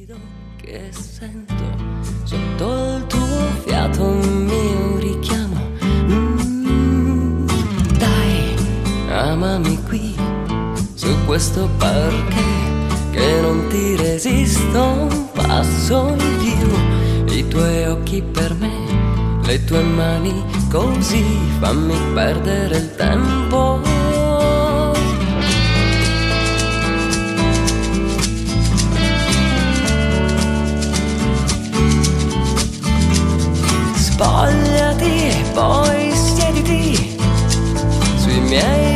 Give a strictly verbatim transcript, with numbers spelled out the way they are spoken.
che sento sotto il tuo fiato, un mio richiamo. Mm, dai, amami qui su questo parquet, che non ti resisto un passo in più. I tuoi occhi per me, le tue mani così, fammi perdere il tempo. Spogliati e poi siediti sui miei